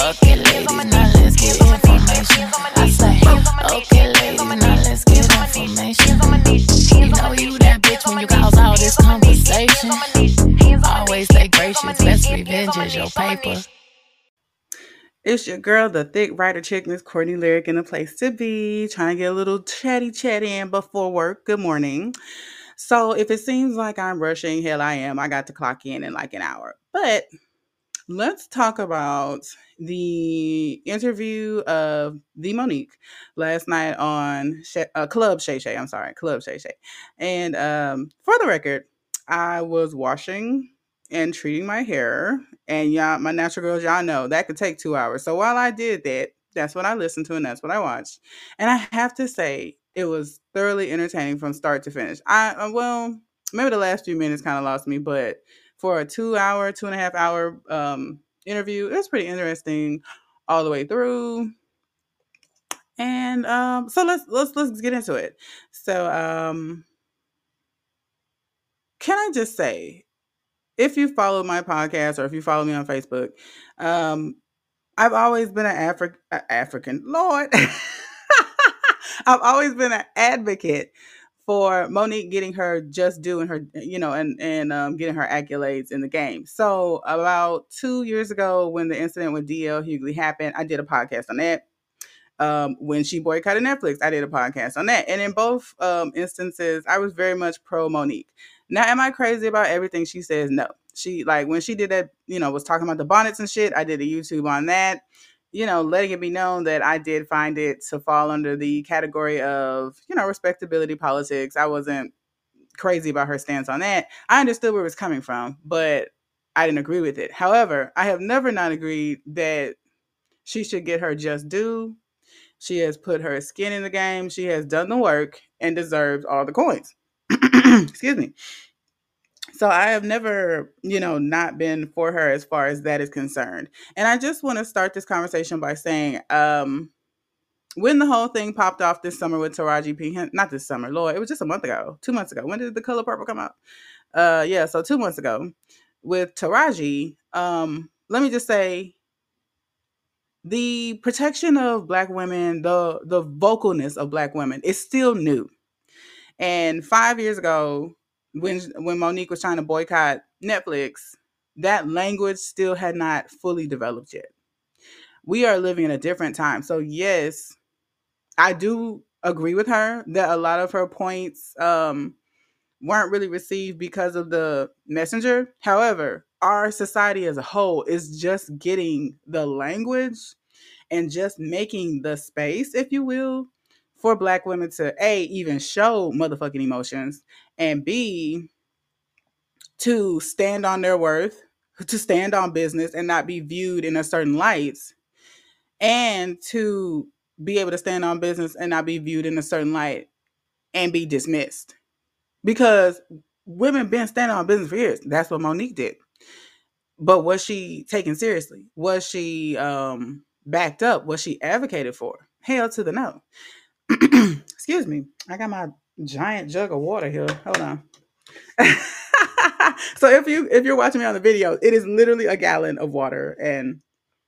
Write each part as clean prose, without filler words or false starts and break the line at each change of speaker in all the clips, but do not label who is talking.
Okay, ladies, now let's get information. I say, okay, ladies, now let's get information. You know you that bitch when you cause all this conversation. Always stay gracious, best revenge is your paper.
It's your girl, the thick writer chick, Miss Courtney Lyric, in the place to be. Trying to get a little chatty in before work. Good morning. So if it seems like I'm rushing, hell I am. I got to clock in like an hour. But let's talk about the interview of the Monique last night on Club Shay Shay. I'm sorry, Club Shay Shay. And for the record, I was washing and treating my hair. And y'all, my natural girls, y'all know that could take 2 hours. So while I did that, that's what I listened to and that's what I watched. And I have to say, it was thoroughly entertaining from start to finish. Well, maybe the last few minutes kind of lost me, but for a 2 hour, 2.5 hour interview, it was pretty interesting all the way through. And so let's get into it. So can I just say, if you follow my podcast or if you follow me on Facebook, I've always been an African Lord. I've always been an advocate for Monique getting her just due and her, and getting her accolades in the game. So about 2 years ago, when the incident with DL Hughley happened, I did a podcast on that. When she boycotted Netflix, I did a podcast on that. And in both instances, I was very much pro Monique. Now, am I crazy about everything she says? No. She, like, when she did that, was talking about the bonnets and shit, I did a YouTube on that, letting it be known that I did find it to fall under the category of, respectability politics. I wasn't crazy about her stance on that. I understood where it was coming from, but I didn't agree with it. However, I have never not agreed that she should get her just due. She has put her skin in the game. She has done the work and deserves all the coins. Excuse me. So I have never, not been for her as far as that is concerned. And I just want to start this conversation by saying, when the whole thing popped off this summer with Taraji P. Not this summer, Lord, it was just a month ago, 2 months ago. When did The Color Purple come out? So 2 months ago with Taraji. Let me just say, the protection of Black women, the vocalness of Black women is still new. And 5 years ago, when Monique was trying to boycott Netflix, that language still had not fully developed yet. We are living in a different time. So yes, I do agree with her that a lot of her points weren't really received because of the messenger. However, our society as a whole is just getting the language and just making the space, if you will, for Black women to A, even show motherfucking emotions, and B, to stand on their worth, to stand on business and not be viewed in a certain light, and to be able to stand on business and not be viewed in a certain light and be dismissed. Because women been standing on business for years. That's what Monique did. But was she taken seriously? Was she backed up? Was she advocated for? Hell to the no. Excuse me. I got my giant jug of water here. Hold on. So if you're watching me on the video, it is literally a gallon of water, and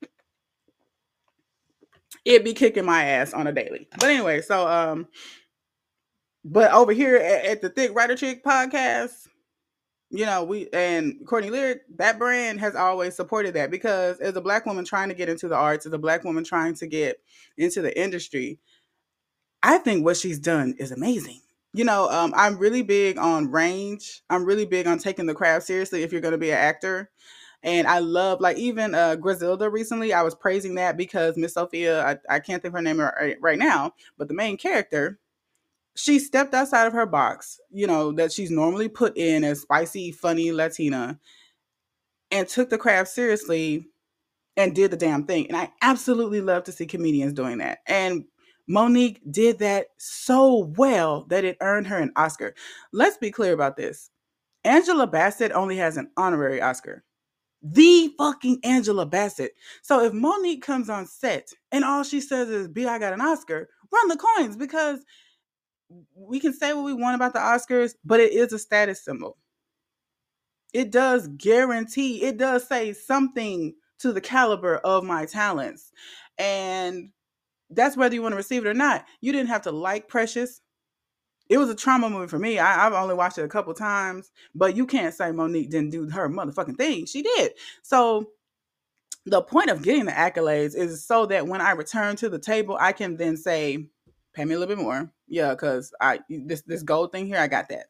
it be kicking my ass on a daily. But anyway, so but over here at the Thick Writer Chick podcast, we and Courtney Lyric, that brand has always supported that, because as a Black woman trying to get into the arts, as a Black woman trying to get into the industry, I think what she's done is amazing. I'm really big on range. I'm really big on taking the craft seriously if you're going to be an actor. And I love, like, even Griselda recently, I was praising that because Miss Sophia, I can't think of her name right now, but the main character, she stepped outside of her box, that she's normally put in as spicy, funny Latina, and took the craft seriously and did the damn thing. And I absolutely love to see comedians doing that. And Monique did that so well that it earned her an Oscar. Let's be clear about this. Angela Bassett only has an honorary Oscar. The fucking Angela Bassett. So if Monique comes on set and all she says is, B, I got an Oscar, run the coins, because we can say what we want about the Oscars, but it is a status symbol. It does guarantee, it does say something to the caliber of my talents. And that's whether you want to receive it or not. You didn't have to like Precious. It was a trauma movie for me. I've only watched it a couple times, but you can't say Monique didn't do her motherfucking thing. She did. So the point of getting the accolades is so that when I return to the table, I can then say, pay me a little bit more. Yeah, because this gold thing here, I got that.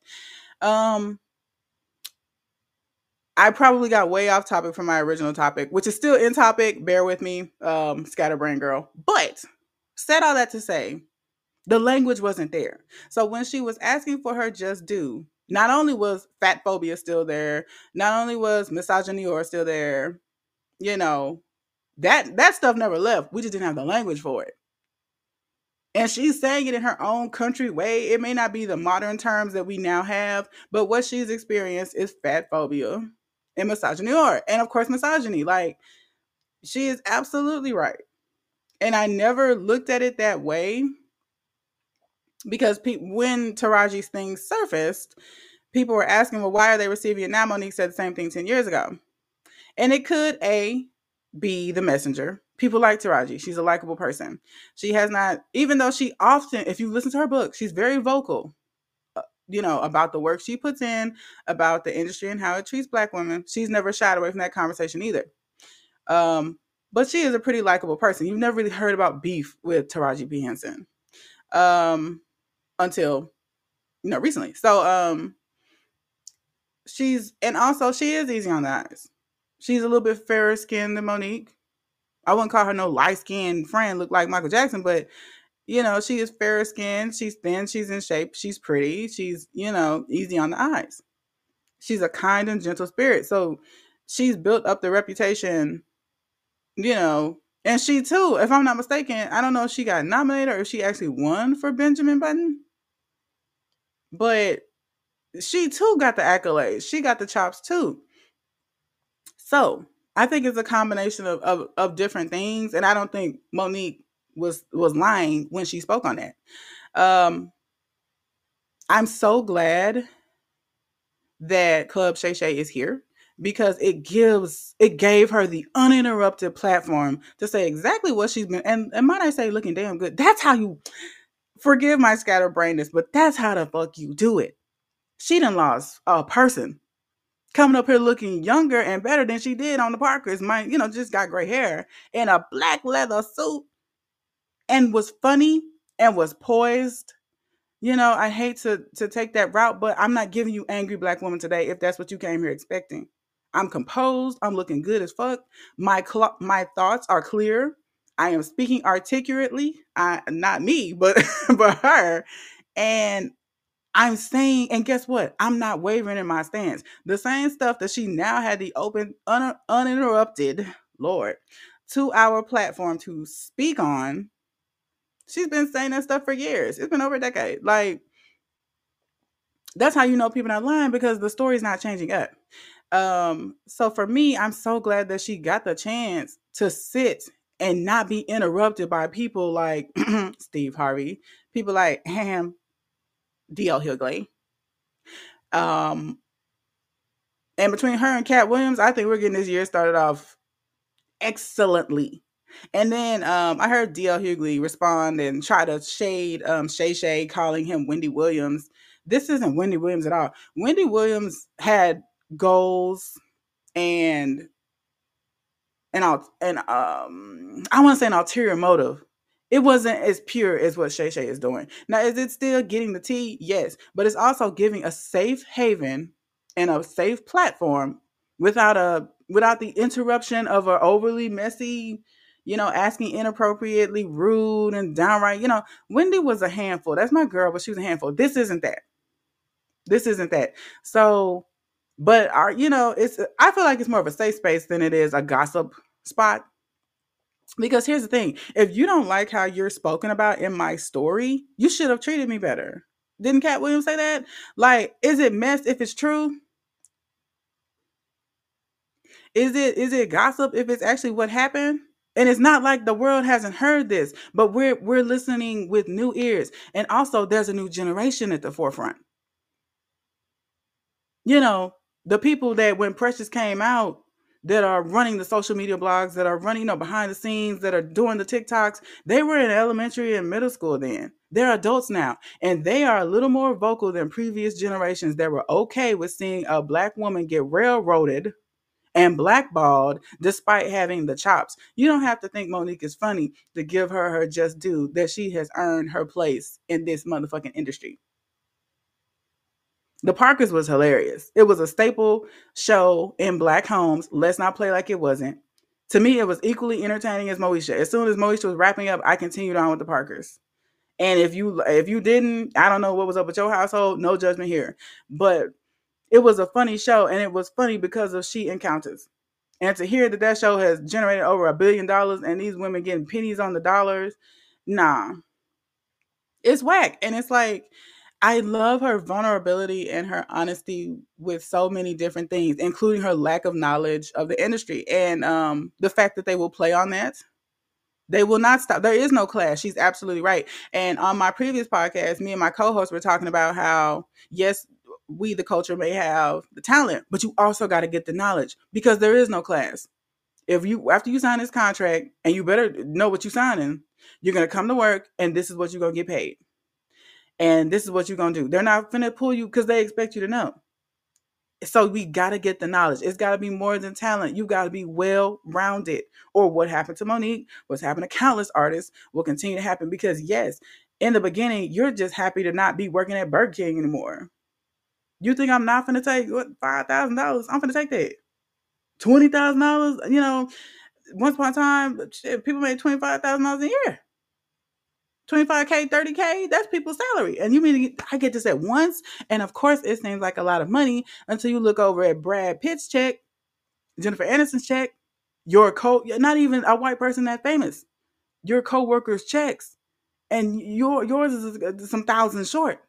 I probably got way off topic from my original topic, which is still in topic. Bear with me, scatterbrain girl. But said all that to say, the language wasn't there. So when she was asking for her just due, not only was fat phobia still there, not only was misogyny still there, you know, that stuff never left. We just didn't have the language for it. And she's saying it in her own country way. It may not be the modern terms that we now have, but what she's experienced is fat phobia and misogyny, and of course misogyny. Like, she is absolutely right. And I never looked at it that way, because when Taraji's thing surfaced, people were asking, well, why are they receiving it now? Monique said the same thing 10 years ago. And it could, be the messenger. People like Taraji. She's a likable person. She has not, even though she often, if you listen to her book, she's very vocal, about the work she puts in, about the industry and how it treats Black women. She's never shied away from that conversation either. But she is a pretty likable person. You've never really heard about beef with Taraji P. Henson until, recently. So she is easy on the eyes. She's a little bit fairer skinned than Monique. I wouldn't call her no light skinned friend, look like Michael Jackson, but she is fairer skinned. She's thin. She's in shape. She's pretty. She's, easy on the eyes. She's a kind and gentle spirit. So she's built up the reputation, and she too, if I'm not mistaken, I don't know if she got nominated or if she actually won for Benjamin Button, but she too got the accolades. She got the chops too. So I think it's a combination of different things. And I don't think Monique was lying when she spoke on that. I'm so glad that Club Shay Shay is here, because it gave her the uninterrupted platform to say exactly what she's been, and might I say, looking damn good. That's how you, forgive my scatterbrainness, but that's how the fuck you do it. She done lost a person, coming up here looking younger and better than she did on the Parkers. Just got gray hair in a black leather suit, and was funny and was poised. I hate to take that route, but I'm not giving you angry Black woman today if that's what you came here expecting. I'm composed. I'm looking good as fuck. My thoughts are clear. I am speaking articulately. Not me, but her. And I'm saying, and guess what? I'm not wavering in my stance. The same stuff that she now had the open, uninterrupted, Lord, 2-hour platform to speak on. She's been saying that stuff for years. It's been over a decade. Like, that's how you know people are lying, because the story's not changing up. So for me, I'm so glad that she got the chance to sit and not be interrupted by people like Steve Harvey, people like D.L. Hughley. And between her and Cat Williams, I think we're getting this year started off excellently. And then I heard D.L. Hughley respond and try to shade Shay Shay, calling him Wendy Williams. This isn't Wendy Williams at all. Wendy Williams had goals and I want to say an ulterior motive. It wasn't as pure as what Shay Shay is doing. Now, is it still getting the tea? Yes. But it's also giving a safe haven and a safe platform without the interruption of an overly messy, asking inappropriately rude and downright, Wendy was a handful. That's my girl, but she was a handful. This isn't that. So, but I feel like it's more of a safe space than it is a gossip spot. Because here's the thing, if you don't like how you're spoken about in my story, you should have treated me better. Didn't Cat Williams say that? Like, is it mess if it's true? Is it gossip if it's actually what happened? And it's not like the world hasn't heard this, but we're listening with new ears. And also there's a new generation at the forefront. The people that when Precious came out, that are running the social media blogs, that are running, behind the scenes, that are doing the TikToks. They were in elementary and middle school then. They're adults now, and they are a little more vocal than previous generations that were okay with seeing a black woman get railroaded and blackballed despite having the chops. You don't have to think Monique is funny to give her just due that she has earned her place in this motherfucking industry. The Parkers was hilarious. It was a staple show in black homes. Let's not play like it wasn't. To me, it was equally entertaining as Moesha. As soon as Moesha was wrapping up, I continued on with the Parkers. And if you didn't, I don't know what was up with your household. No judgment here. But it was a funny show, and it was funny because of She Encounters. And to hear that show has generated over $1 billion and these women getting pennies on the dollars, nah, it's whack. And it's like, I love her vulnerability and her honesty with so many different things, including her lack of knowledge of the industry and the fact that they will play on that. They will not stop. There is no class. She's absolutely right. And on my previous podcast, me and my co-host were talking about how, yes, we, the culture, may have the talent, but you also got to get the knowledge because there is no class. After you sign this contract, and you better know what you're signing, you're going to come to work and this is what you're going to get paid. And this is what you're going to do. They're not going to pull you because they expect you to know. So we got to get the knowledge. It's got to be more than talent. You got to be well-rounded. Or what happened to Monique, what's happened to countless artists will continue to happen because, yes, in the beginning, you're just happy to not be working at Burger King anymore. You think I'm not going to take $5,000? I'm going to take that. $20,000? Once upon a time, people made $25,000 a year. 25K, 30K, that's people's salary. And you mean I get this at once? And of course, it seems like a lot of money until you look over at Brad Pitt's check, Jennifer Aniston's check, not even a white person that famous, your co-workers' checks, and yours is some thousands short.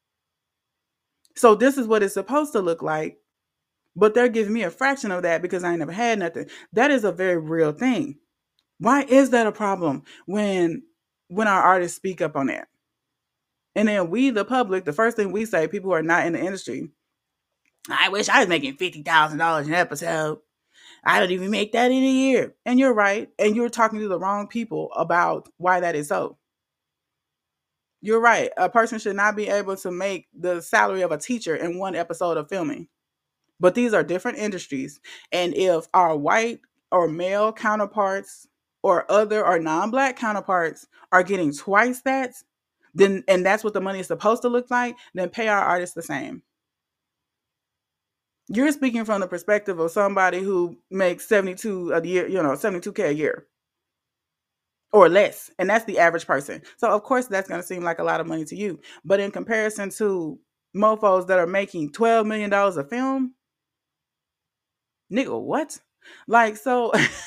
So this is what it's supposed to look like, but they're giving me a fraction of that because I ain't never had nothing. That is a very real thing. Why is that a problem when our artists speak up on that? And then we, the public, the first thing we say, people who are not in the industry, I wish I was making $50,000 an episode. I don't even make that in a year. And you're right. And you're talking to the wrong people about why that is so. You're right. A person should not be able to make the salary of a teacher in one episode of filming. But these are different industries. And if our white or male counterparts or other or non-black counterparts are getting twice that, then, and that's what the money is supposed to look like, then pay our artists the same. You're speaking from the perspective of somebody who makes 72 a year, $72K a year or less. And that's the average person. So of course that's going to seem like a lot of money to you. But in comparison to mofos that are making $12 million a film, nigga, what? Like, so,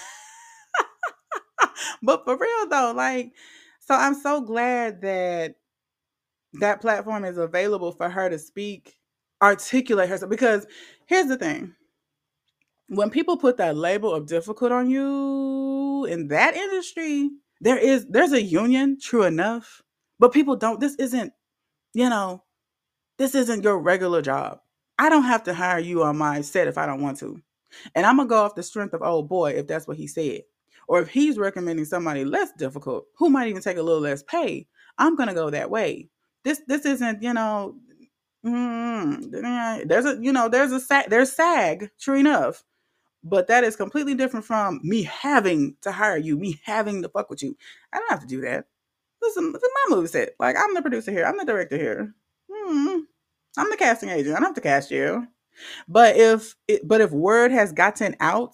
but for real though, like, so I'm so glad that platform is available for her to speak, articulate herself. Because here's the thing. When people put that label of difficult on you in that industry, there's a union, true enough. But people don't, this isn't your regular job. I don't have to hire you on my set if I don't want to. And I'm going to go off the strength of old boy if that's what he said. Or if he's recommending somebody less difficult, who might even take a little less pay, I'm going to go that way. This isn't, there's SAG, true enough. But that is completely different from me having to hire you, me having to fuck with you. I don't have to do that. Listen, this is my movie set. Like, I'm the producer here. I'm the director here. I'm the casting agent. I don't have to cast you. But if word has gotten out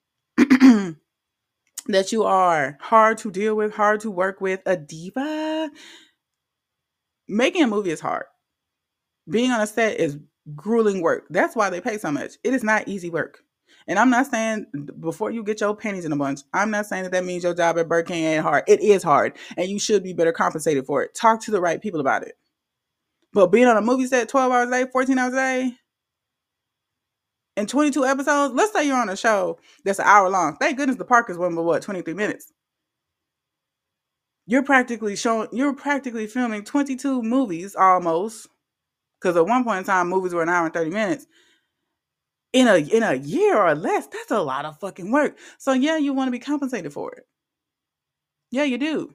that you are hard to deal with, hard to work with, a diva, making a movie is hard. Being on a set is grueling work. That's why they pay so much. It is not easy work. And I'm not saying, before you get your pennies in a bunch, I'm not saying that means your job at Burger King ain't hard. It is hard, and you should be better compensated for it. Talk to the right people about it. But being on a movie set 12 hours a day, 14 hours a day, and 22 episodes, let's say you're on a show that's an hour long. Thank goodness the Parkers went for 23 minutes. You're practically filming 22 movies almost, because at one point in time, movies were an hour and 30 minutes. in a year or less. That's a lot of fucking work. So yeah, you want to be compensated for it. Yeah, you do.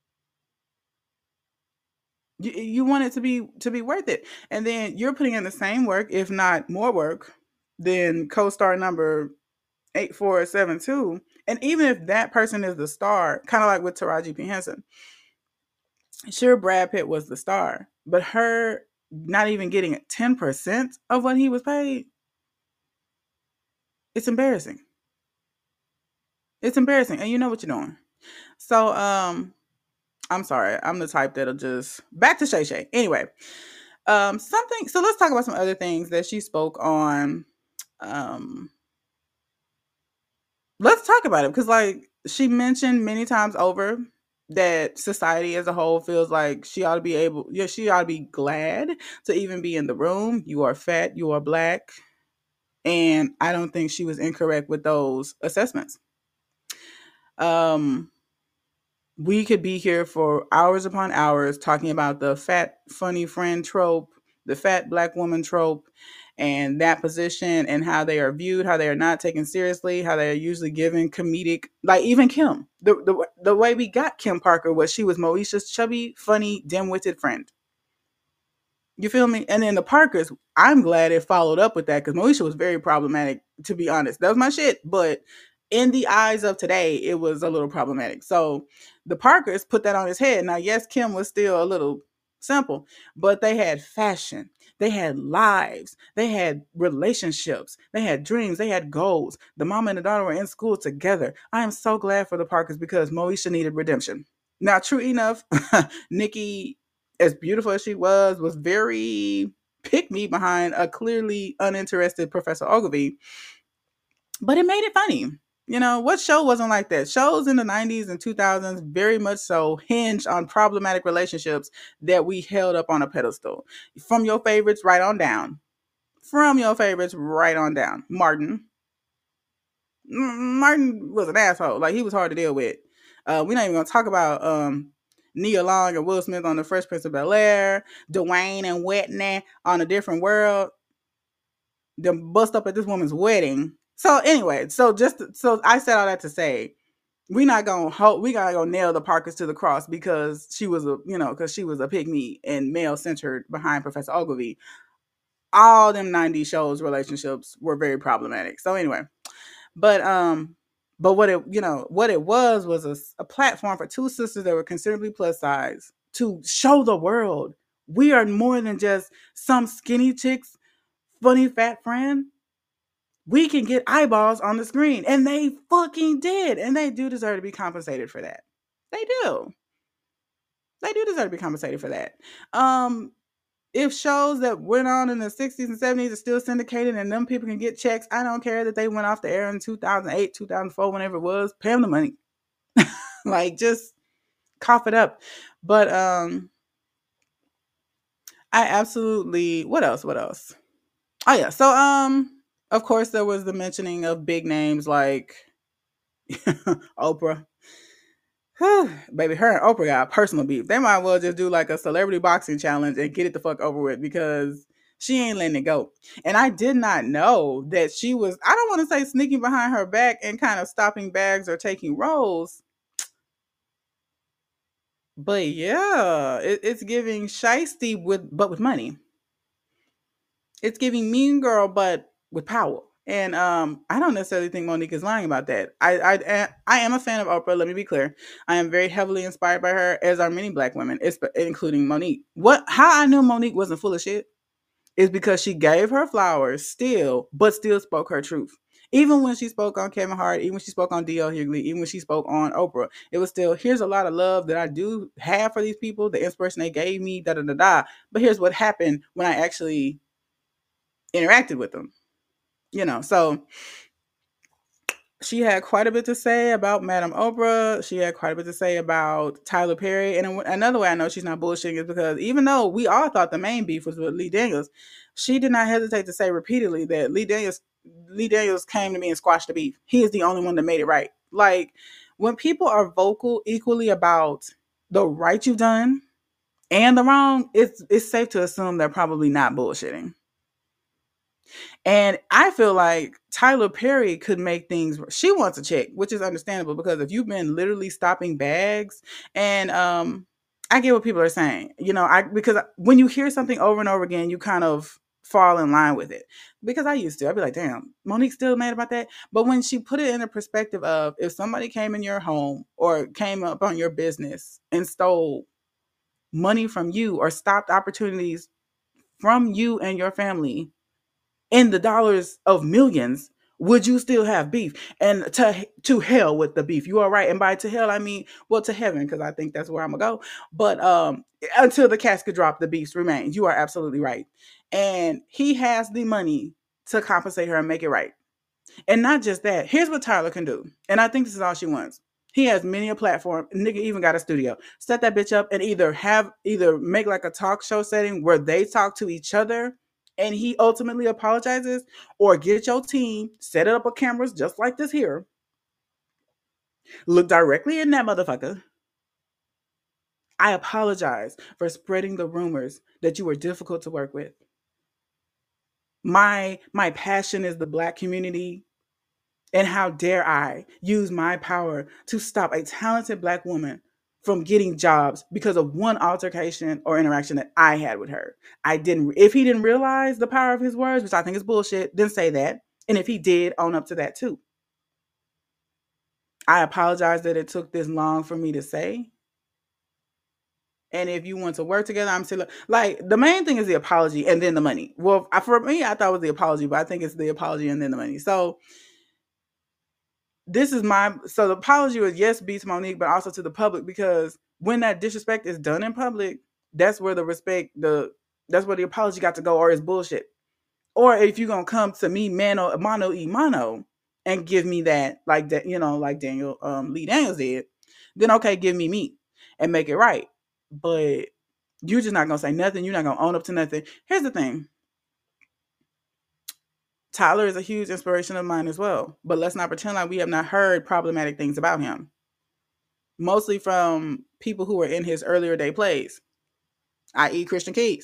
You want it to be worth it, and then you're putting in the same work, if not more work, than co-star number 8472. And even if that person is the star, kind of like with Taraji P Henson, sure, Brad Pitt was the star, but her not even getting 10% of what he was paid, it's embarrassing. It's embarrassing, and you know what you're doing. So, I'm sorry, I'm the type that'll just back to Shay Shay. Anyway, something. So let's talk about some other things that she spoke on. Um, let's talk about it because, like, she mentioned many times over that society as a whole feels like she ought to be able, yeah, she ought to be glad to even be in the room. You are fat, you are black, and I don't think she was incorrect with those assessments. Um, we could be here for hours upon hours talking about the fat funny friend trope, the fat black woman trope, and that position and how they are viewed, how they are not taken seriously, how they are usually given comedic, like even Kim. The way we got Kim Parker was she was Moesha's chubby, funny, dim-witted friend. You feel me? And then the Parkers, I'm glad it followed up with that because Moesha was very problematic, to be honest. That was my shit. But in the eyes of today, it was a little problematic. So the Parkers put that on his head. Now, yes, Kim was still a little simple, but they had fashion. They had lives. They had relationships. They had dreams. They had goals. The mama and the daughter were in school together. I am so glad for the Parkers because Moesha needed redemption. Now, true enough, Nikki, as beautiful as she was very pick me behind a clearly uninterested Professor Ogilvy, but it made it funny. You know, what show wasn't like that? Shows in the 90s and 2000s very much so hinged on problematic relationships that we held up on a pedestal. From your favorites right on down. From your favorites right on down. Martin was an asshole. Like, he was hard to deal with. We're not even going to talk about Nia Long and Will Smith on The Fresh Prince of Bel-Air, Dwayne and Whitney on A Different World, them bust up at this woman's wedding. So anyway, so I said all that to say we gotta go nail the Parkers to the cross because she was a pygmy and male centered behind Professor Ogilvy. All them 90s shows relationships were very problematic. So anyway, but what it was a platform for two sisters that were considerably plus size to show the world we are more than just some skinny chick's funny fat friend. We can get eyeballs on the screen, and they fucking did, and they do deserve to be compensated for that. They do. They do deserve to be compensated for that. If shows that went on in the 60s and 70s are still syndicated and them people can get checks, I don't care that they went off the air in 2008, 2004, whenever it was. Pay them the money. Like, just cough it up. But I absolutely, what else? Oh yeah. So of course there was the mentioning of big names like Oprah. Baby, her and Oprah got personal beef. They might well just do like a celebrity boxing challenge and get it the fuck over with because she ain't letting it go. And I did not know that she was, I don't want to say sneaking behind her back and kind of stopping bags or taking roles. But yeah, it's giving shisty with money. It's giving mean girl, but with power. And I don't necessarily think Monique is lying about that. I am a fan of Oprah. Let me be clear. I am very heavily inspired by her, as are many black women, including Monique. How I knew Monique wasn't full of shit is because she gave her flowers still, but still spoke her truth. Even when she spoke on Kevin Hart, even when she spoke on D.L. Hughley, even when she spoke on Oprah, it was still, here's a lot of love that I do have for these people, the inspiration they gave me, da da da da. But here's what happened when I actually interacted with them. So she had quite a bit to say about Madam Oprah. She had quite a bit to say about Tyler Perry. And another way I know she's not bullshitting is because even though we all thought the main beef was with Lee Daniels, she did not hesitate to say repeatedly that Lee Daniels came to me and squashed the beef. He is the only one that made it right. Like, when people are vocal equally about the right you've done and the wrong, it's safe to assume they're probably not bullshitting. And I feel like Tyler Perry could make things. She wants a check, which is understandable because if you've been literally stopping bags, and I get what people are saying. Because when you hear something over and over again, you kind of fall in line with it. Because I used to, I'd be like, damn, Monique's still mad about that. But when she put it in the perspective of if somebody came in your home or came up on your business and stole money from you or stopped opportunities from you and your family in the dollars of millions, would you still have beef? And to hell with the beef. You are right. And by to hell, I mean, well, to heaven, because I think that's where I'm gonna go. But until the casket drop, the beef remains. You are absolutely right. And he has the money to compensate her and make it right. And not just that. Here's what Tyler can do. And I think this is all she wants. He has many a platform. Nigga even got a studio. Set that bitch up and either make like a talk show setting where they talk to each other and he ultimately apologizes, or get your team, set it up with cameras just like this here. Look directly in that motherfucker. I apologize for spreading the rumors that you were difficult to work with. My passion is the Black community. And how dare I use my power to stop a talented Black woman from getting jobs because of one altercation or interaction that I had with her. If he didn't realize the power of his words, which I think is bullshit, then say that. And if he did, own up to that too. I apologize that it took this long for me to say. And if you want to work together, I'm still like, the main thing is the apology and then the money. Well, for me, I thought it was the apology, but I think it's the apology and then the money. So the apology was yes, be to Monique, but also to the public, because when that disrespect is done in public, that's where that's where the apology got to go, or it's bullshit. Or if you're gonna come to me mano y mano and give me that, like that, like Daniel Lee Daniels did, then okay, give me meat and make it right. But you're just not gonna say nothing. You're not gonna own up to nothing. Here's the thing. Tyler is a huge inspiration of mine as well. But let's not pretend like we have not heard problematic things about him. Mostly from people who were in his earlier day plays, i.e. Christian Keys.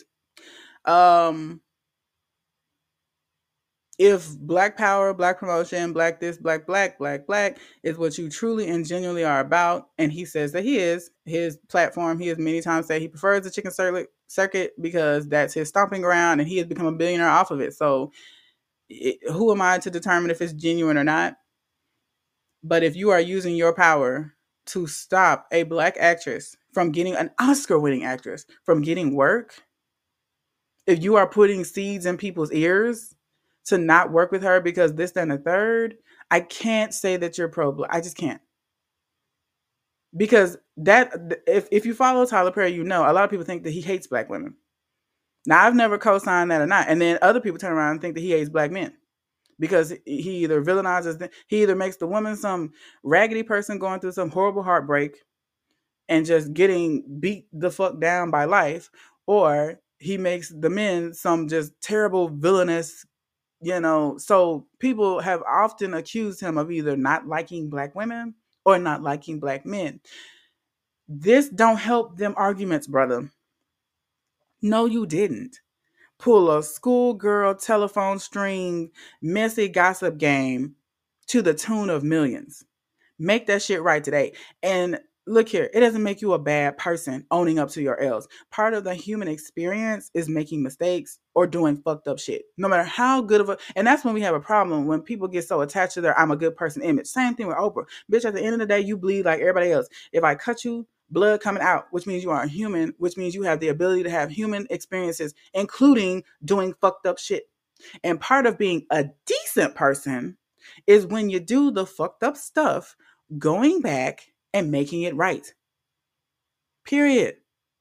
If Black power, Black promotion, Black this, Black is what you truly and genuinely are about, and he says that he is, his platform, he has many times said he prefers the chicken circuit because that's his stomping ground, and he has become a billionaire off of it. So who am I to determine if it's genuine or not? But if you are using your power to stop a Black actress from getting, an Oscar-winning actress, from getting work, if you are putting seeds in people's ears to not work with her because this, then the third, I can't say that you're pro-Black. I just can't. Because that, if you follow Tyler Perry, a lot of people think that he hates Black women. Now, I've never co-signed that or not. And then other people turn around and think that he hates Black men. Because he either villainizes them, he either makes the woman some raggedy person going through some horrible heartbreak and just getting beat the fuck down by life, or he makes the men some just terrible villainous, So people have often accused him of either not liking Black women or not liking Black men. This don't help them arguments, brother. No, you didn't. Pull a schoolgirl telephone string messy gossip game to the tune of millions. Make that shit right today. And look here, it doesn't make you a bad person owning up to your L's. Part of the human experience is making mistakes or doing fucked up shit. No matter how good of and that's when we have a problem, when people get so attached to their I'm a good person image. Same thing with Oprah. Bitch, at the end of the day, you bleed like everybody else. If I cut you, blood coming out, which means you are a human, which means you have the ability to have human experiences, including doing fucked up shit. And part of being a decent person is when you do the fucked up stuff, going back and making it right. Period.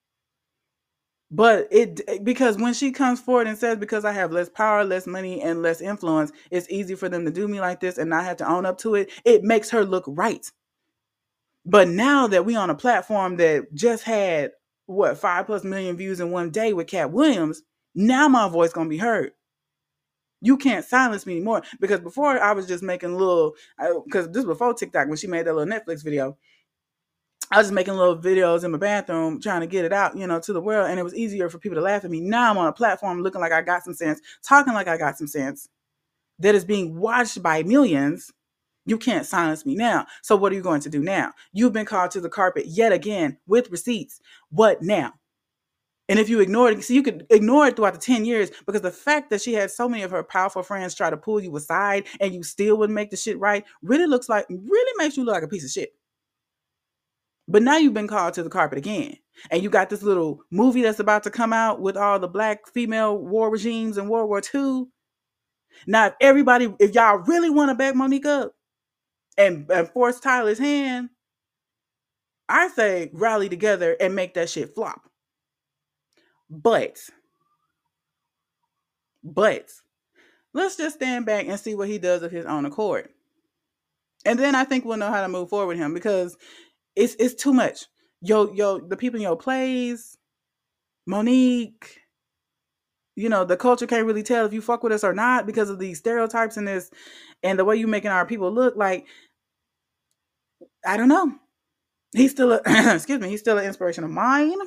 But because when she comes forward and says, because I have less power, less money, and less influence, it's easy for them to do me like this and not have to own up to it, it makes her look right. But now that we on a platform that just had 5+ million views in one day with Cat Williams, now my voice gonna be heard. You can't silence me anymore. Because before I was just making because this was before TikTok, when she made that little Netflix video, I was just making little videos in my bathroom trying to get it out, to the world. And it was easier for people to laugh at me. Now I'm on a platform looking like I got some sense, talking like I got some sense that is being watched by millions. You can't silence me now. So what are you going to do now? You've been called to the carpet yet again with receipts. What now? And if you ignore it, you could ignore it throughout the 10 years, because the fact that she had so many of her powerful friends try to pull you aside and you still wouldn't make the shit right really makes you look like a piece of shit. But now you've been called to the carpet again. And you got this little movie that's about to come out with all the black female war regimes in World War II. Now, if y'all really want to back Monique up and force Tyler's hand, I say rally together and make that shit flop. But let's just stand back and see what he does of his own accord. And then I think we'll know how to move forward with him, because it's too much. The people in your plays, Monique, the culture can't really tell if you fuck with us or not because of these stereotypes and this and the way you making our people look. Like, I don't know. He's still he's still an inspiration of mine.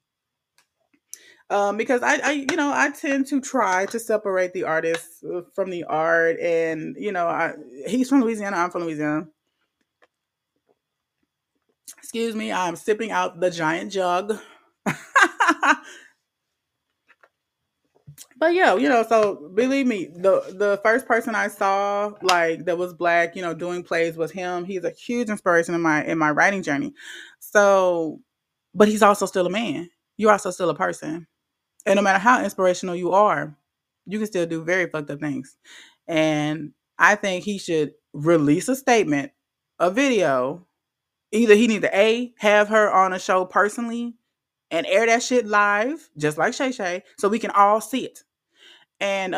Because I tend to try to separate the artist from the art, and he's from Louisiana, I'm from Louisiana. Excuse me, I'm sipping out the giant jug. But yeah, so believe me, the first person I saw like that was black, doing plays was him. He's a huge inspiration in my writing journey. So, but he's also still a man. You're also still a person. And no matter how inspirational you are, you can still do very fucked up things. And I think he should release a statement, a video. Either he need to have her on a show personally and air that shit live, just like Shay Shay, so we can all see it. And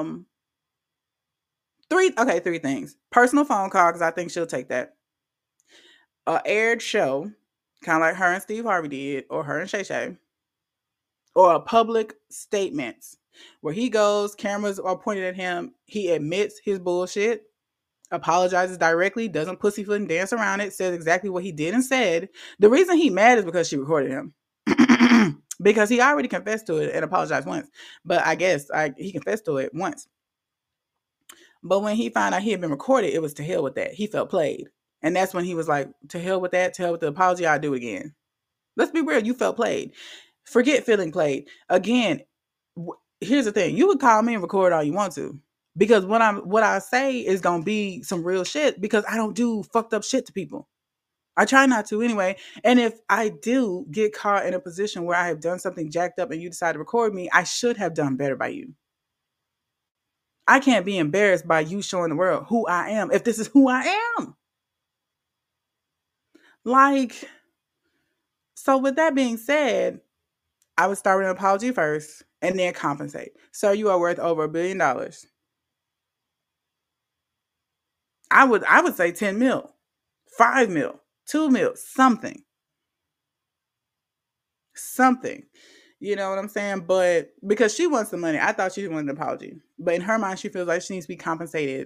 three things. Personal phone call, because I think she'll take that. Aired show, kind of like her and Steve Harvey did, or her and Shay Shay. Or a public statement where he goes, cameras are pointed at him, he admits his bullshit, apologizes directly, doesn't pussyfoot and dance around it, says exactly what he did and said. The reason he mad is because she recorded him. Because he already confessed to it and apologized once. But I guess he confessed to it once. But when he found out he had been recorded, it was to hell with that. He felt played. And that's when he was like, to hell with that, to hell with the apology, I'll do it again. Let's be real, you felt played. Forget feeling played. Again, here's the thing. You would call me and record all you want to. Because what I say is going to be some real shit, because I don't do fucked up shit to people. I try not to anyway. And if I do get caught in a position where I have done something jacked up and you decide to record me, I should have done better by you. I can't be embarrassed by you showing the world who I am if this is who I am. Like, so with that being said, I would start with an apology first and then compensate. Sir, you are worth over $1 billion. I would say 10 mil, 5 mil, 2 mil, something. You know what I'm saying? But because she wants the money, I thought she wanted an apology. But in her mind, she feels like she needs to be compensated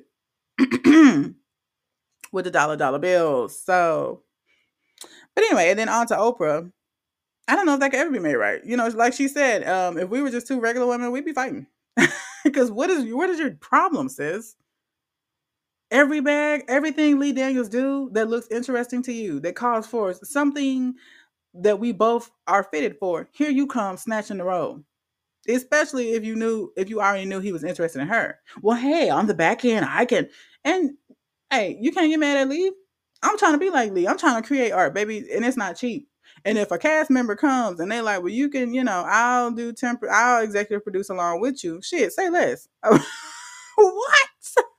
with the dollar bills. So, but anyway, and then on to Oprah. I don't know if that could ever be made right. Like she said, if we were just two regular women, we'd be fighting. Because what is your problem, sis? Everything Lee Daniels do that looks interesting to you, that calls for something that we both are fitted for, here you come snatching the role. Especially if you already knew he was interested in her. Well, hey, on the back end, I can. And hey, you can't get mad at Lee. I'm trying to be like Lee. I'm trying to create art, baby, and it's not cheap. And if a cast member comes and they like, well, you can, I'll executive produce along with you. Shit, say less. What?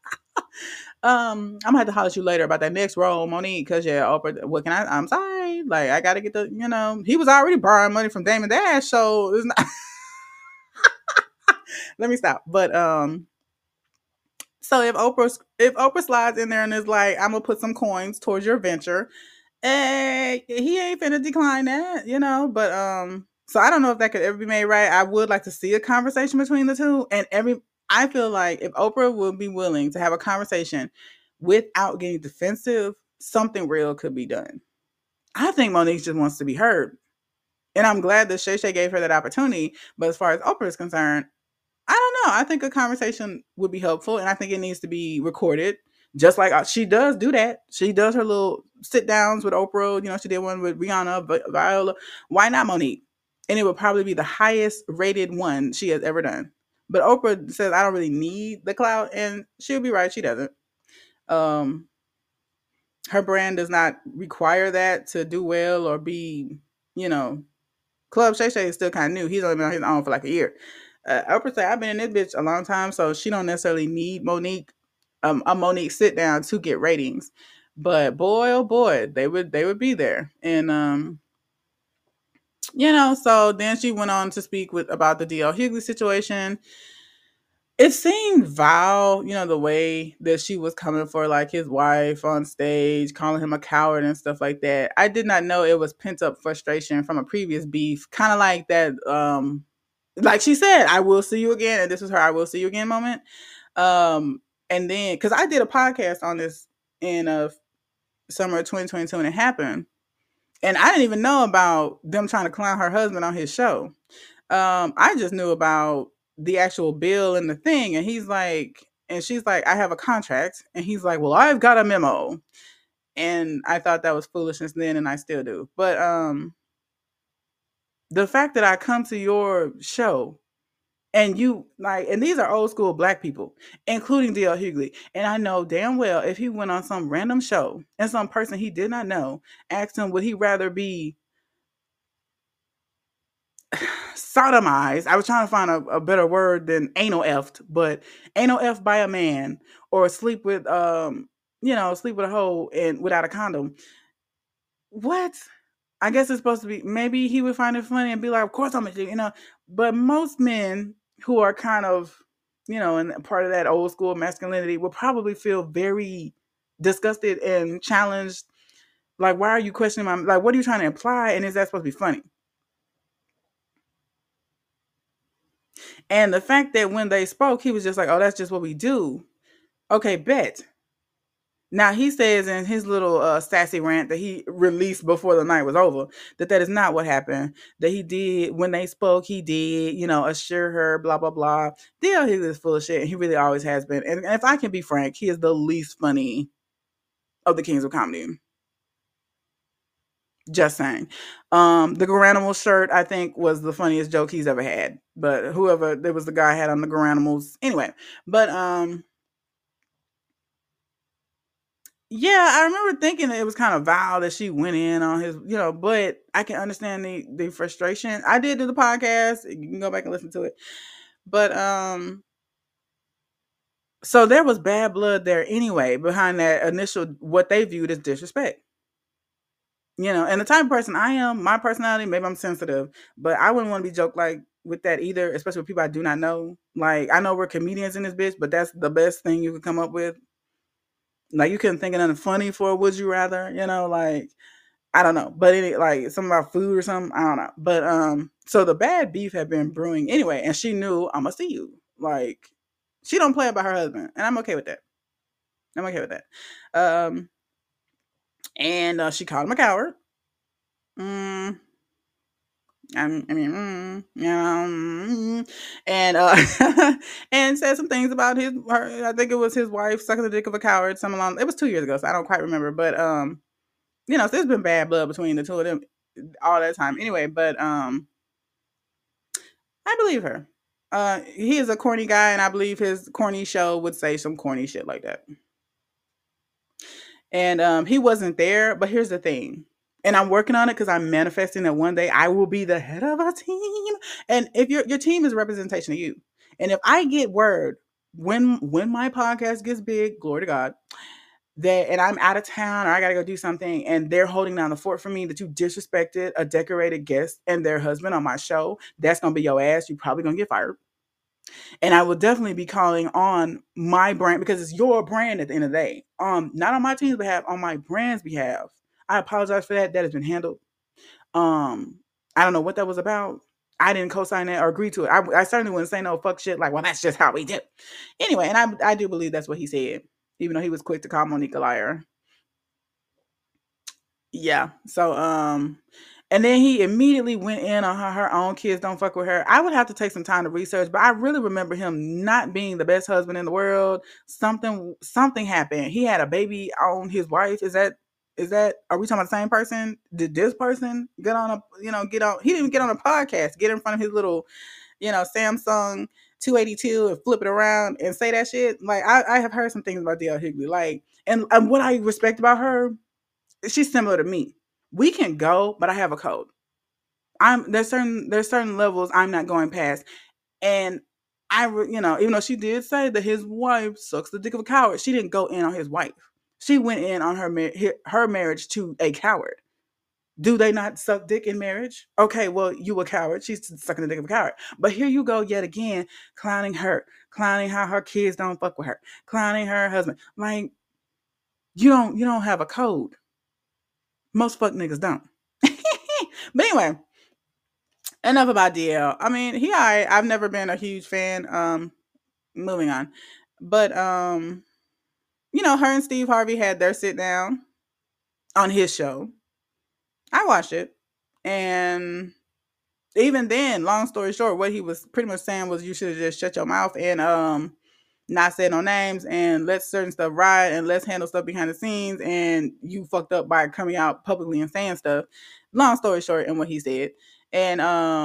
I'm gonna have to holler at you later about that next role, Monique, because Oprah, what can I'm sorry. Like, I gotta get he was already borrowing money from Damon Dash, so it's not. Let me stop. But so if Oprah slides in there and is like, I'm gonna put some coins towards your venture, he ain't finna decline that, But so I don't know if that could ever be made right. I would like to see a conversation between the two, and I feel like if Oprah would be willing to have a conversation without getting defensive, something real could be done. I think Monique just wants to be heard. And I'm glad that Shay Shay gave her that opportunity. But as far as Oprah is concerned, I don't know. I think a conversation would be helpful, and I think it needs to be recorded. Just like she does do that. She does her little sit downs with Oprah. You know, she did one with Rihanna, Viola. Why not Monique? And it would probably be the highest rated one she has ever done. But Oprah says, I don't really need the clout, and she'll be right. She doesn't. Um, her brand does not require that to do well or be, you know, Club Shay Shay is still kind of new. He's only been on his own for like a year. Oprah say I've been in this bitch a long time, so she don't necessarily need Monique, a Monique sit down to get ratings. But boy, oh boy, they would be there, and So then she went on to speak about the DL Hughley situation. It seemed vile, the way that she was coming for like his wife on stage, calling him a coward and stuff like that. I did not know it was pent up frustration from a previous beef, kind of like that. Like she said, "I will see you again," and this was her "I will see you again" moment. And then because I did a podcast on this in summer of 2022, and it happened, and I didn't even know about them trying to clown her husband on his show. I just knew about the actual bill and the thing, and he's like, and she's like, I have a contract, and he's like, well, I've got a memo, and I thought that was foolishness then, and I still do. But the fact that I come to your show and you like, and these are old school black people, including DL Hughley, and I know damn well if he went on some random show and some person he did not know asked him, would he rather be sodomized? I was trying to find a better word than anal effed, but anal effed by a man, or sleep with sleep with a hoe and without a condom. What? I guess it's supposed to be, maybe he would find it funny and be like, of course I'm a, but most men who are kind of, and part of that old school masculinity will probably feel very disgusted and challenged. Like, why are you questioning like, what are you trying to imply? And is that supposed to be funny? And the fact that when they spoke, he was just like, oh, that's just what we do. Okay, bet. Now he says in his little sassy rant that he released before the night was over that is not what happened. That he did when they spoke, he did, assure her, blah blah blah. DL Hughley is full of shit, and he really always has been. And if I can be frank, he is the least funny of the kings of comedy. Just saying. The Garanimals shirt, I think, was the funniest joke he's ever had. But whoever, there was the guy had on the Garanimals. Anyway, but yeah, I remember thinking that it was kind of vile that she went in on his, but I can understand the frustration. I did do the podcast. You can go back and listen to it. But so there was bad blood there anyway behind that initial, what they viewed as disrespect. And the type of person I am, my personality, maybe I'm sensitive, but I wouldn't want to be joked like with that either, especially with people I do not know. Like, I know we're comedians in this bitch, but that's the best thing you could come up with. Like, you couldn't think of nothing funny for Would You Rather, like, I don't know. But like something about food or something, I don't know. But so the bad beef had been brewing anyway, and she knew, I'm gonna see you. Like, she don't play about her husband, and I'm okay with that. I'm okay with that. And she called him a coward. And and said some things about her. I think it was his wife sucking the dick of a coward. Some along. It was 2 years ago, so I don't quite remember. But so there's been bad blood between the two of them all that time. Anyway, but I believe her. He is a corny guy, and I believe his corny show would say some corny shit like that. And he wasn't there. But here's the thing. And I'm working on it because I'm manifesting that one day I will be the head of a team. And if your team is a representation of you, and if I get word when my podcast gets big, glory to God, that and I'm out of town or I gotta go do something, and they're holding down the fort for me, that you disrespected a decorated guest and their husband on my show, that's gonna be your ass. You're probably gonna get fired. And I will definitely be calling on my brand, because it's your brand at the end of the day. Not on my team's behalf, on my brand's behalf. I apologize for that. That has been handled. I don't know what that was about. I didn't co-sign that or agree to it. I certainly wouldn't say no fuck shit like, well, that's just how we do. Anyway, and I do believe that's what he said, even though he was quick to call Monique a liar. Yeah. So and then he immediately went in on her own kids don't fuck with her. I would have to take some time to research, but I really remember him not being the best husband in the world. Something happened. He had a baby on his wife. Is that are we talking about the same person? Did this person get on get on he didn't even get on a podcast, get in front of his little, Samsung 282 and flip it around and say that shit? Like I have heard some things about DL Hughley. Like and what I respect about her, she's similar to me. We can go, but I have a code. There's certain levels I'm not going past, and even though she did say that his wife sucks the dick of a coward, she didn't go in on his wife. She went in on her marriage to a coward. Do they not suck dick in marriage? Okay, well, you a coward. She's sucking the dick of a coward. But here you go yet again, clowning her, clowning how her kids don't fuck with her, clowning her husband. Like you don't have a code. Most fuck niggas don't. But anyway, enough about DL. I mean, he alright. I've never been a huge fan. Moving on. But her and Steve Harvey had their sit down on his show. I watched it. And even then, long story short, what he was pretty much saying was you should have just shut your mouth and not say no names and let certain stuff ride and let's handle stuff behind the scenes, and you fucked up by coming out publicly and saying stuff. Long story short, and what he said. And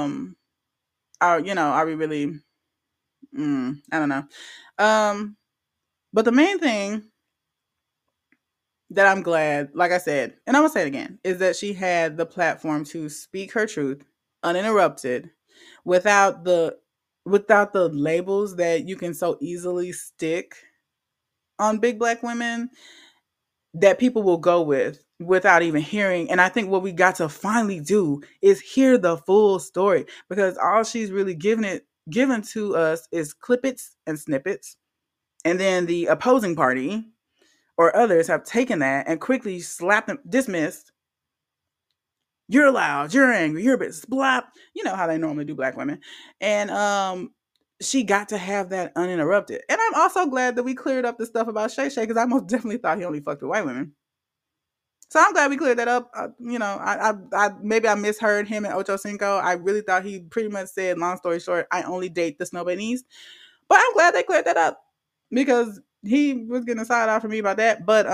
are we really I don't know. But the main thing that I'm glad, like I said, and I'm gonna say it again, is that she had the platform to speak her truth uninterrupted, without the labels that you can so easily stick on big black women that people will go with without even hearing. And I think what we got to finally do is hear the full story, because all she's really given to us is clippets and snippets. And then the opposing party or others have taken that and quickly slapped them, dismissed. You're loud, you're angry, you're a bit splap. You know how they normally do black women. And she got to have that uninterrupted. And I'm also glad that we cleared up the stuff about Shay Shay, because I most definitely thought he only fucked with white women. So I'm glad we cleared that up. I maybe I misheard him and Ocho Cinco. I really thought he pretty much said, long story short, I only date the Snow Bunnies. But I'm glad they cleared that up, because he was getting a side eye from me about that. But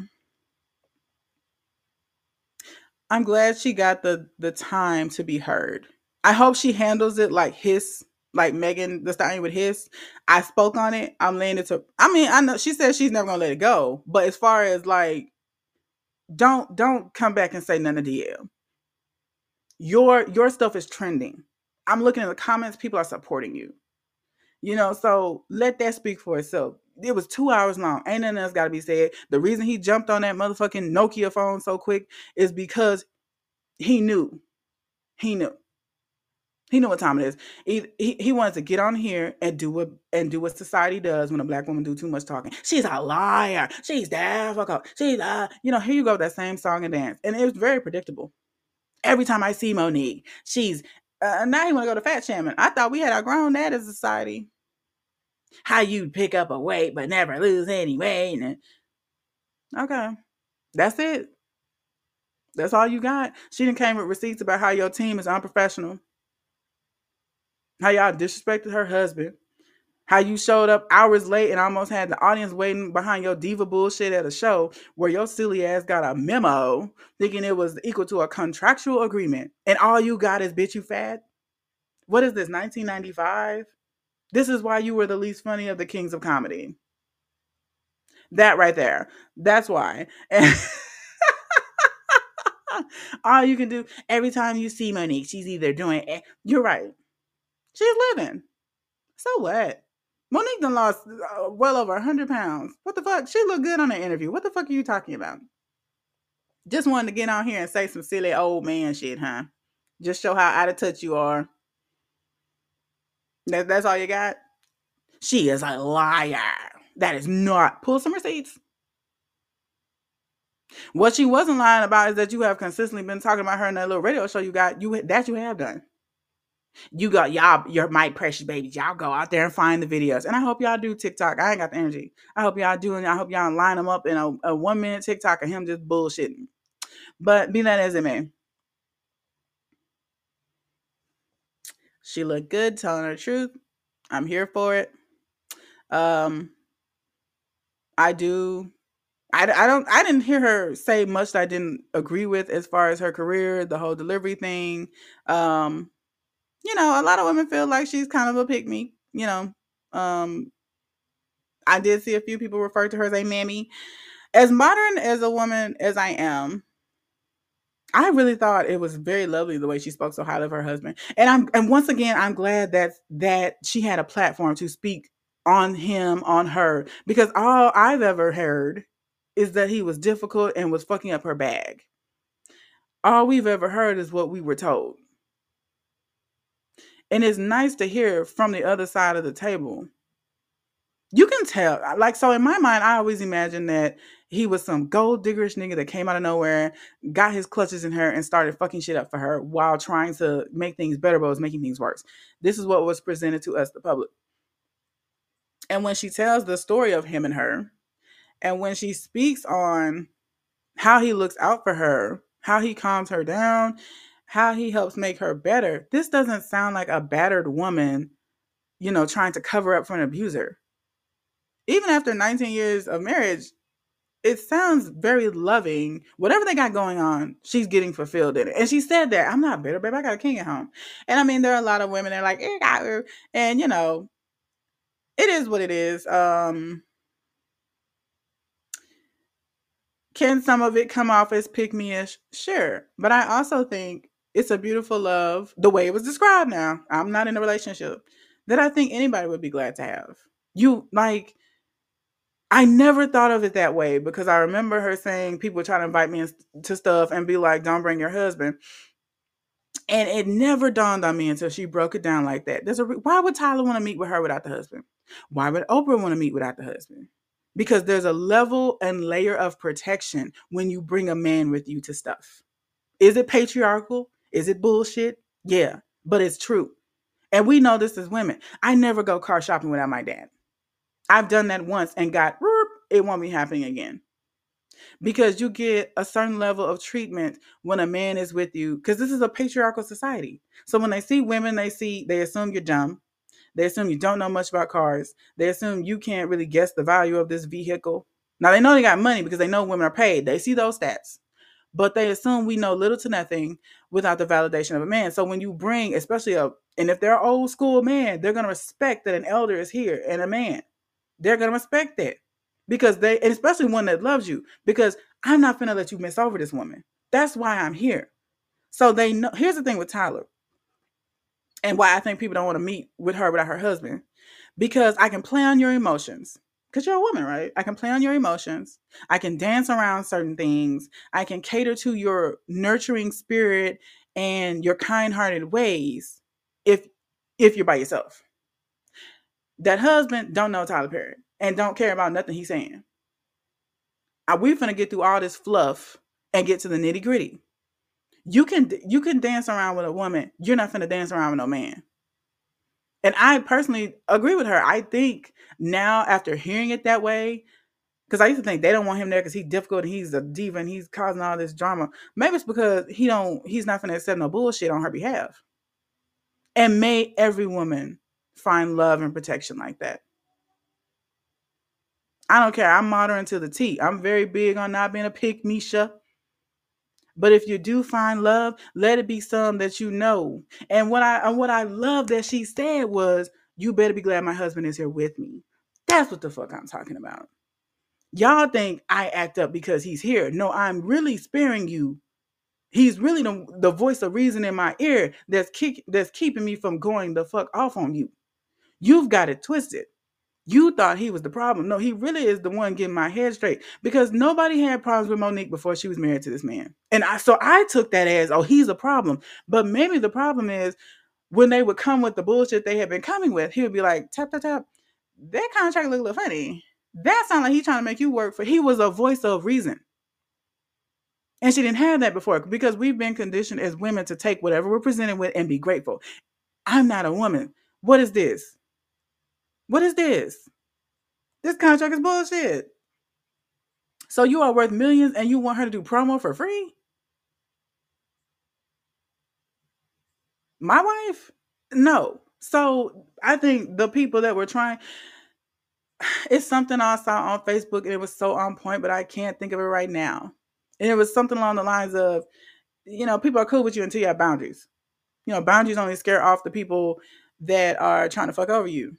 I'm glad she got the time to be heard. I hope she handles it like Megan Thee Stallion with his. I spoke on it. I'm laying it to. I mean, I know she said she's never gonna let it go, but as far as like, don't come back and say none of DL. Your stuff is trending. I'm looking in the comments. People are supporting you. So let that speak for itself. It was 2 hours long. Ain't nothing else got to be said. The reason he jumped on that motherfucking Nokia phone so quick is because he knew. He knew what time it is. He wanted to get on here and do what society does when a black woman do too much talking. She's a liar. She's difficult. She's here you go, that same song and dance, and it was very predictable. Every time I see Monique, she's now he want to go to fat shaming. I thought we had outgrown that as a society. How you pick up a weight but never lose any weight. Okay, that's it. That's all you got. She done came with receipts about how your team is unprofessional, how y'all disrespected her husband, how you showed up hours late and almost had the audience waiting behind your diva bullshit at a show where your silly ass got a memo thinking it was equal to a contractual agreement, and all you got is, bitch, you fat? What is this, 1995? This is why you were the least funny of the kings of comedy. That right there. That's why. All you can do every time you see Monique, she's either doing it. You're right. She's living. So what? Monique done lost well over 100 pounds. What the fuck? She looked good on the interview. What the fuck are you talking about? Just wanted to get on here and say some silly old man shit, huh? Just show how out of touch you are. That's all you got? She is a liar. That is not. Pull some receipts. What she wasn't lying about is that you have consistently been talking about her in that little radio show you have done. You got your my precious babies. Y'all go out there and find the videos. And I hope y'all do TikTok. I ain't got the energy. I hope y'all do, and I hope y'all line them up in a 1 minute TikTok of him just bullshitting. But be that as it may, she looked good, telling her truth. I'm here for it. Um, I do. I didn't hear her say much that I didn't agree with as far as her career, the whole delivery thing. Um, a lot of women feel like she's kind of a pick me. Um, I did see a few people refer to her as a mammy. As modern as a woman as I am, I really thought it was very lovely the way she spoke so highly of her husband. And once again, I'm glad that she had a platform to speak on him, on her, because all I've ever heard is that he was difficult and was fucking up her bag. All we've ever heard is what we were told. And it's nice to hear from the other side of the table. You can tell, like, so in my mind, I always imagined that he was some gold diggerish nigga that came out of nowhere, got his clutches in her, and started fucking shit up for her while trying to make things better, but was making things worse. This is what was presented to us, the public. And when she tells the story of him and her, and when she speaks on how he looks out for her, how he calms her down, how he helps make her better, this doesn't sound like a battered woman, trying to cover up for an abuser. Even after 19 years of marriage, it sounds very loving. Whatever they got going on, she's getting fulfilled in it. And she said that, I'm not bitter, babe. I got a king at home. And I mean, there are a lot of women that are like, and it is what it is. Can some of it come off as pick me ish? Sure. But I also think it's a beautiful love, the way it was described now. I'm not in a relationship, that I think anybody would be glad to have. I never thought of it that way, because I remember her saying people try to invite me to stuff and be like, don't bring your husband. And it never dawned on me until she broke it down like that. Why would Tyler want to meet with her without the husband? Why would Oprah want to meet without the husband? Because there's a level and layer of protection when you bring a man with you to stuff. Is it patriarchal? Is it bullshit? Yeah, but it's true. And we know this as women. I never go car shopping without my dad. I've done that once and it won't be happening again. Because you get a certain level of treatment when a man is with you, because this is a patriarchal society. So when they see women, they assume you're dumb. They assume you don't know much about cars. They assume you can't really guess the value of this vehicle. Now, they know they got money because they know women are paid. They see those stats. But they assume we know little to nothing without the validation of a man. So when you bring, and if they're an old school man, they're going to respect that an elder is here and a man. They're going to respect that. And especially one that loves you, because I'm not finna let you miss over this woman. That's why I'm here. So they know. Here's the thing with Tyler, and why I think people don't want to meet with her without her husband, because I can play on your emotions. Because you're a woman, right? I can play on your emotions. I can dance around certain things. I can cater to your nurturing spirit and your kind-hearted ways if you're by yourself. That husband don't know Tyler Perry and don't care about nothing he's saying. We're finna get through all this fluff and get to the nitty gritty. You can dance around with a woman. You're not finna dance around with no man. And I personally agree with her. I think now, after hearing it that way, because I used to think they don't want him there because he's difficult and he's a diva and he's causing all this drama. Maybe it's because he's not finna accept no bullshit on her behalf. And may every woman find love and protection like that. I don't care. I'm modern to the T. I'm very big on not being a pick-me-sha. But if you do find love, let it be some that you know. And what I love that she said was, you better be glad my husband is here with me. That's what the fuck I'm talking about. Y'all think I act up because he's here. No, I'm really sparing you. He's really the voice of reason in my ear that's keeping me from going the fuck off on you. You've got it twisted. You thought he was the problem. No, he really is the one getting my head straight, because nobody had problems with Monique before she was married to this man. And I took that as, oh, he's a problem. But maybe the problem is when they would come with the bullshit they had been coming with, he would be like, tap, tap, tap. That contract look a little funny. That sounds like he's trying to make you work for. He was a voice of reason. And she didn't have that before, because we've been conditioned as women to take whatever we're presented with and be grateful. I'm not a woman. What is this? What is this? This contract is bullshit. So you are worth millions and you want her to do promo for free? My wife? No. So I think the people that were trying, it's something I saw on Facebook and it was so on point, but I can't think of it right now. And it was something along the lines of, people are cool with you until you have boundaries. Boundaries only scare off the people that are trying to fuck over you.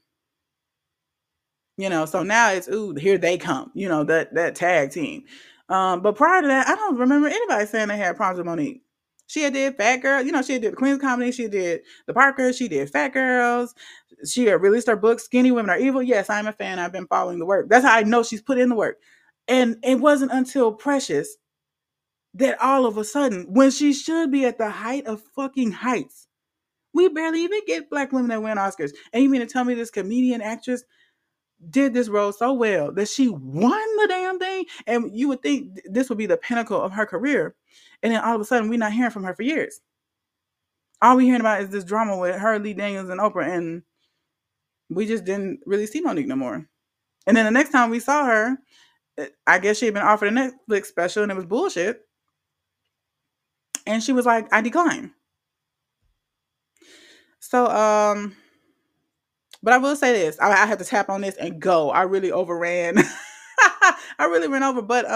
So now it's, ooh, here they come, that tag team. But prior to that, I don't remember anybody saying they had problems with Monique. She had did Fat Girl, she had did the Queen's Comedy, she did the Parker, she did Fat Girls, she had released her book, Skinny Women Are Evil. Yes, I'm a fan. I've been following the work. That's how I know she's put in the work. And it wasn't until Precious that all of a sudden, when she should be at the height of fucking heights, we barely even get black women that win Oscars. And you mean to tell me this comedian actress did this role so well that she won the damn thing? And you would think this would be the pinnacle of her career. And then all of a sudden, we're not hearing from her for years. All we're hearing about is this drama with her, Lee Daniels, and Oprah. And we just didn't really see Monique no more. And then the next time we saw her, I guess she had been offered a Netflix special and it was bullshit. And she was like, I decline. So, but I will say this. I had to tap on this and go. I really overran. I really ran over. But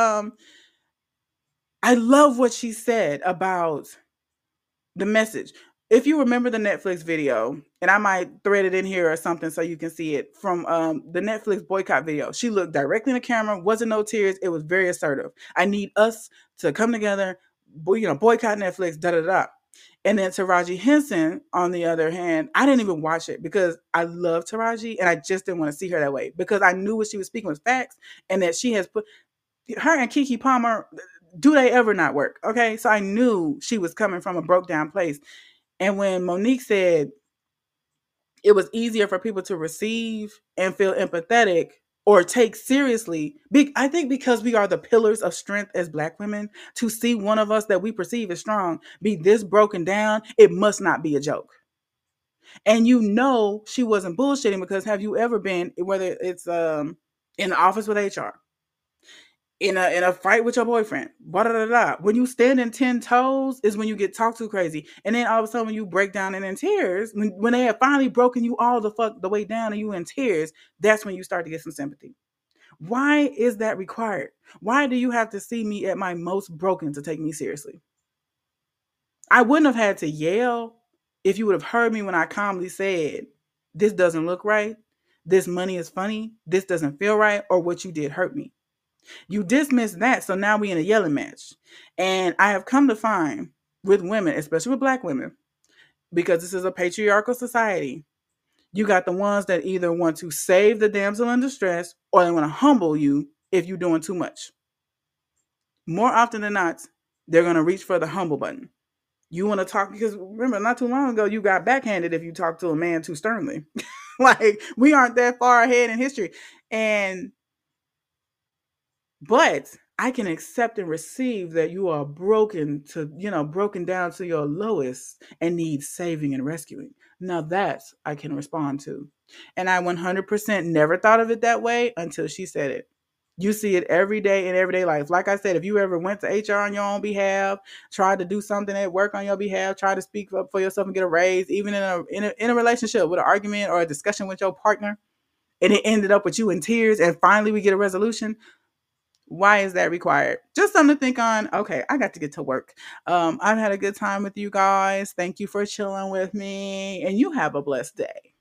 I love what she said about the message. If you remember the Netflix video, and I might thread it in here or something so you can see it, from the Netflix boycott video. She looked directly in the camera, wasn't no tears. It was very assertive. I need us to come together, boycott Netflix, da-da-da. And then Taraji Henson, on the other hand, I didn't even watch it because I love Taraji and I just didn't want to see her that way, because I knew what she was speaking was facts, and that she has put her and Keke Palmer, do they ever not work? Okay. So I knew she was coming from a broke down place. And when Monique said it was easier for people to receive and feel empathetic or take seriously, I think because we are the pillars of strength as black women, to see one of us that we perceive as strong be this broken down, it must not be a joke. And she wasn't bullshitting, because have you ever been, whether it's in the office with HR, in a fight with your boyfriend, blah, blah, blah, blah. When you stand in 10 toes is when you get talked to crazy. And then all of a sudden when you break down and in tears, when they have finally broken you all the way down and you in tears, that's when you start to get some sympathy. Why is that required? Why do you have to see me at my most broken to take me seriously? I wouldn't have had to yell if you would have heard me when I calmly said, this doesn't look right, this money is funny, this doesn't feel right, or what you did hurt me. You dismiss that, so now we in a yelling match. And I have come to find with women, especially with black women, because this is a patriarchal society, you got the ones that either want to save the damsel in distress or they want to humble you if you're doing too much. More often than not, they're going to reach for the humble button. You want to talk, because remember, not too long ago, you got backhanded if you talk to a man too sternly. Like, we aren't that far ahead in history. But I can accept and receive that you are broken down to your lowest and need saving and rescuing. Now that I can respond to. And I 100% never thought of it that way until she said it. You see it every day in everyday life. Like I said, if you ever went to HR on your own behalf, tried to do something at work on your behalf, tried to speak up for yourself and get a raise, even in a relationship with an argument or a discussion with your partner, and it ended up with you in tears, and finally we get a resolution. Why is that required? Just something to think on. Okay, I got to get to work. I've had a good time with you guys. Thank you for chilling with me, and you have a blessed day.